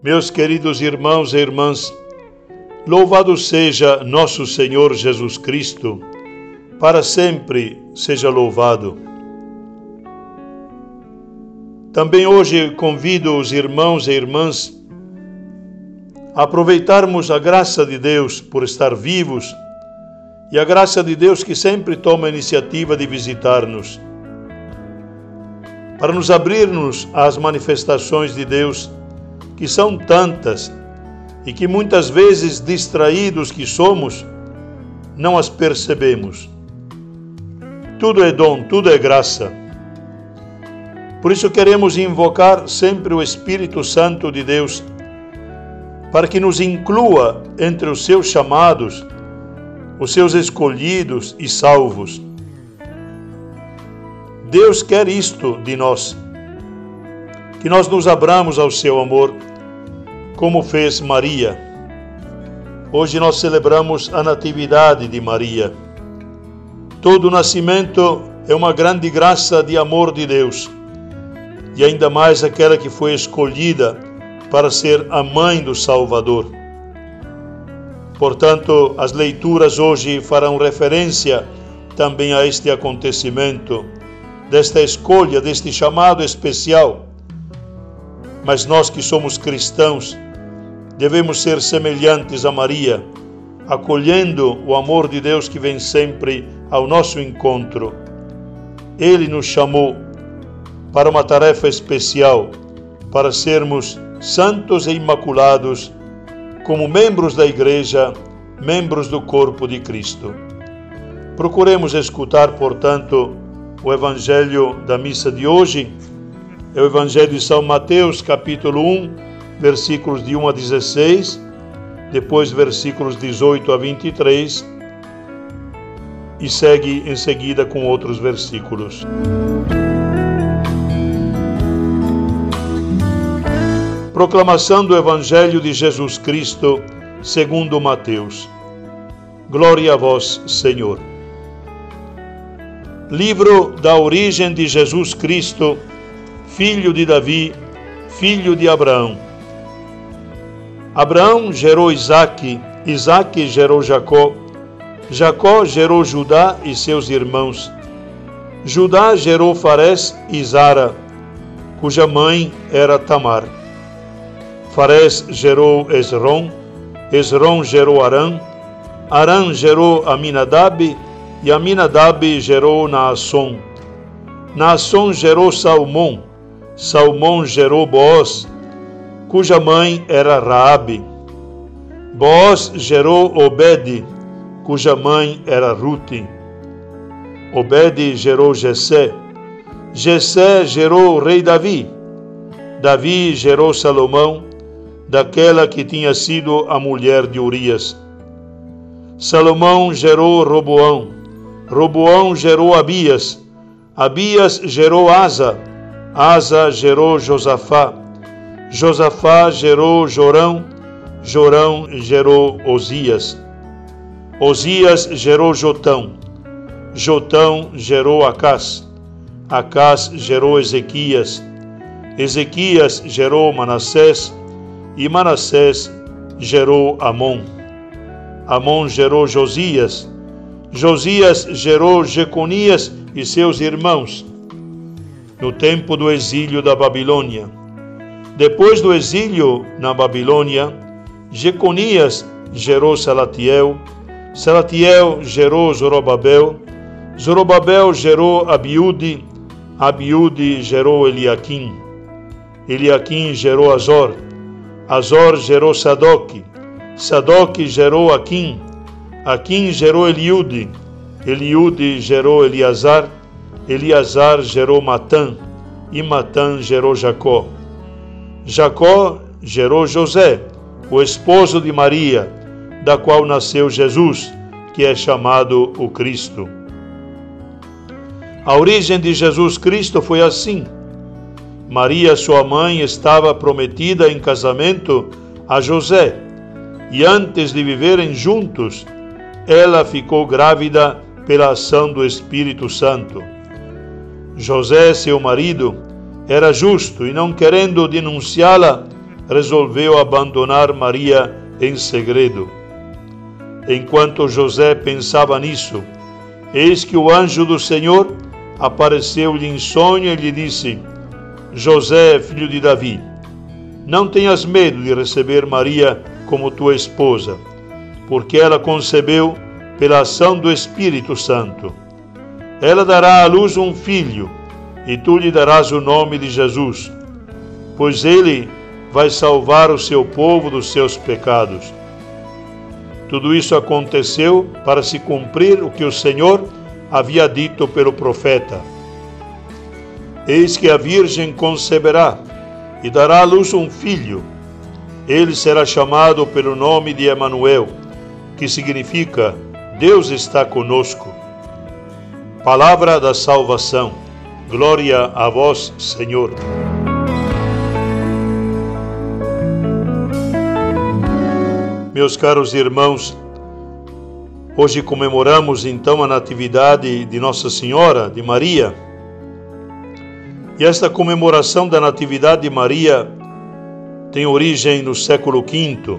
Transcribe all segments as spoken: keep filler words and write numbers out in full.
Meus queridos irmãos e irmãs, louvado seja nosso Senhor Jesus Cristo, para sempre seja louvado. Também hoje convido os irmãos e irmãs a aproveitarmos a graça de Deus por estar vivos e a graça de Deus que sempre toma a iniciativa de visitar-nos, para nos abrirmos às manifestações de Deus, que são tantas e que muitas vezes, distraídos que somos, não as percebemos. Tudo é dom, tudo é graça. Por isso queremos invocar sempre o Espírito Santo de Deus, para que nos inclua entre os seus chamados, os seus escolhidos e salvos. Deus quer isto de nós, que nós nos abramos ao seu amor, como fez Maria. Hoje nós celebramos a Natividade de Maria. Todo nascimento é uma grande graça de amor de Deus, e ainda mais aquela que foi escolhida para ser a mãe do Salvador. Portanto, as leituras hoje farão referência também a este acontecimento, desta escolha, deste chamado especial. Mas nós que somos cristãos, devemos ser semelhantes a Maria, acolhendo o amor de Deus que vem sempre ao nosso encontro. Ele nos chamou para uma tarefa especial, para sermos santos e imaculados, como membros da Igreja, membros do corpo de Cristo. Procuremos escutar, portanto, o Evangelho da missa de hoje. É o Evangelho de São Mateus, capítulo um, versículos de um a dezesseis, depois versículos dezoito a vinte e três, e segue em seguida com outros versículos. Proclamação do Evangelho de Jesus Cristo, segundo Mateus. Glória a vós, Senhor. Livro da origem de Jesus Cristo, filho de Davi, filho de Abraão. Abraão gerou Isaque, Isaque gerou Jacó, Jacó gerou Judá e seus irmãos. Judá gerou Farés e Zara, cuja mãe era Tamar. Farés gerou Esrom, Esrom gerou Arã, Arã gerou Aminadab, e Aminadab gerou Naasson. Naasson gerou Salmão, Salmão gerou Boaz, cuja mãe era Raabe. Boaz gerou Obed, cuja mãe era Rute. Obed gerou Jessé, Jessé gerou o rei Davi. Davi gerou Salomão, daquela que tinha sido a mulher de Urias. Salomão gerou Roboão, Roboão gerou Abias, Abias gerou Asa, Asa gerou Josafá, Josafá gerou Jorão, Jorão gerou Osias, Osias gerou Jotão, Jotão gerou Acás, Acás gerou Ezequias, Ezequias gerou Manassés, e Manassés gerou Amon. Amon gerou Josias, Josias gerou Jeconias e seus irmãos, no tempo do exílio da Babilônia. Depois do exílio na Babilônia, Jeconias gerou Salatiel, Salatiel gerou Zorobabel, Zorobabel gerou Abiúde, Abiúde gerou Eliaquim, Eliaquim gerou Azor, Azor gerou Sadoque, Sadoque gerou Aquim, Aquim gerou Eliúde, Eliúde gerou Eleazar, Eleazar gerou Matã, e Matã gerou Jacó. Jacó gerou José, o esposo de Maria, da qual nasceu Jesus, que é chamado o Cristo. A origem de Jesus Cristo foi assim. Maria, sua mãe, estava prometida em casamento a José, e antes de viverem juntos, ela ficou grávida pela ação do Espírito Santo. José, seu marido, era justo e, não querendo denunciá-la, resolveu abandonar Maria em segredo. Enquanto José pensava nisso, eis que o anjo do Senhor apareceu-lhe em sonho e lhe disse: José, filho de Davi, não tenhas medo de receber Maria como tua esposa, porque ela concebeu pela ação do Espírito Santo. Ela dará à luz um filho, e tu lhe darás o nome de Jesus, pois ele vai salvar o seu povo dos seus pecados. Tudo isso aconteceu para se cumprir o que o Senhor havia dito pelo profeta: Eis que a Virgem conceberá e dará à luz um filho. Ele será chamado pelo nome de Emanuel, que significa Deus está conosco. Palavra da salvação. Glória a vós, Senhor. Meus caros irmãos, hoje comemoramos então a Natividade de Nossa Senhora, de Maria. E esta comemoração da Natividade de Maria tem origem no século quinto.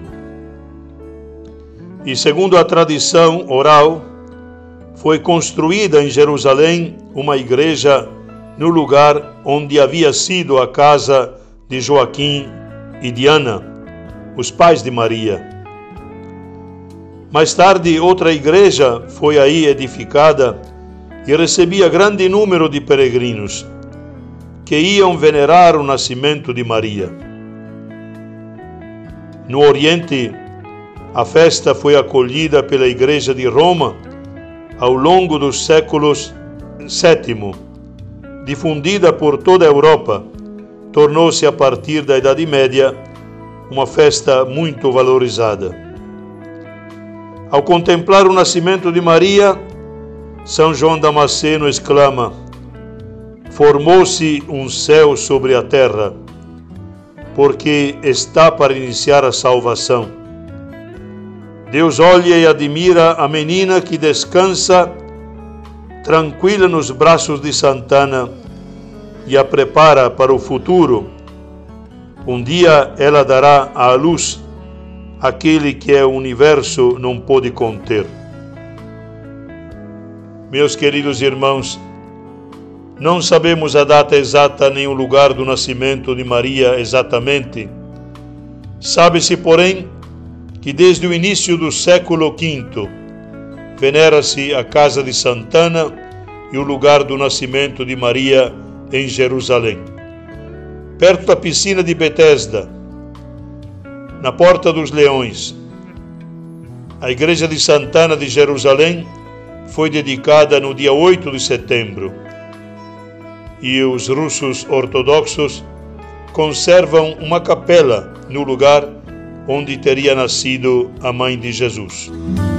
E segundo a tradição oral, foi construída em Jerusalém uma igreja no lugar onde havia sido a casa de Joaquim e de Ana, os pais de Maria. Mais tarde, outra igreja foi aí edificada e recebia grande número de peregrinos que iam venerar o nascimento de Maria. No Oriente, a festa foi acolhida pela Igreja de Roma ao longo dos séculos sétimo. Difundida por toda a Europa, tornou-se a partir da Idade Média uma festa muito valorizada. Ao contemplar o nascimento de Maria, São João Damasceno exclama: formou-se um céu sobre a terra, porque está para iniciar a salvação. Deus olha e admira a menina que descansa tranquila nos braços de Santana e a prepara para o futuro. Um dia ela dará à luz aquele que é o universo não pôde conter. Meus queridos irmãos, não sabemos a data exata nem o lugar do nascimento de Maria exatamente. Sabe-se, porém, que desde o início do século quinto venera-se a casa de Santana e o lugar do nascimento de Maria em Jerusalém. Perto da piscina de Betesda, na Porta dos Leões, a igreja de Santana de Jerusalém foi dedicada no dia oito de setembro e os russos ortodoxos conservam uma capela no lugar onde teria nascido a mãe de Jesus.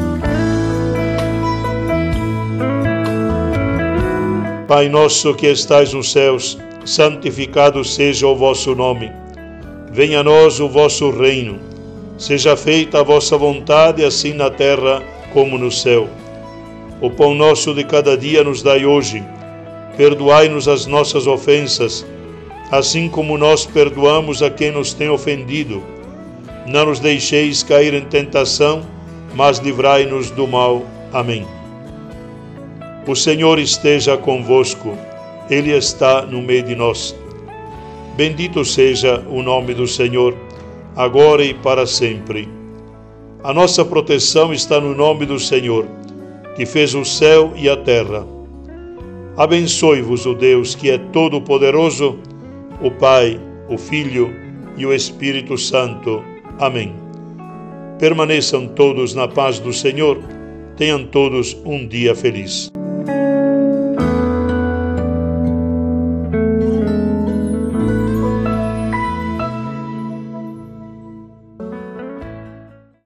Pai nosso que estais nos céus, santificado seja o vosso nome. Venha a nós o vosso reino. Seja feita a vossa vontade, assim na terra como no céu. O pão nosso de cada dia nos dai hoje. Perdoai-nos as nossas ofensas, assim como nós perdoamos a quem nos tem ofendido. Não nos deixeis cair em tentação, mas livrai-nos do mal. Amém. O Senhor esteja convosco. Ele está no meio de nós. Bendito seja o nome do Senhor, agora e para sempre. A nossa proteção está no nome do Senhor, que fez o céu e a terra. Abençoe-vos o Deus, que é todo-poderoso, o Pai, o Filho e o Espírito Santo. Amém. Permaneçam todos na paz do Senhor. Tenham todos um dia feliz.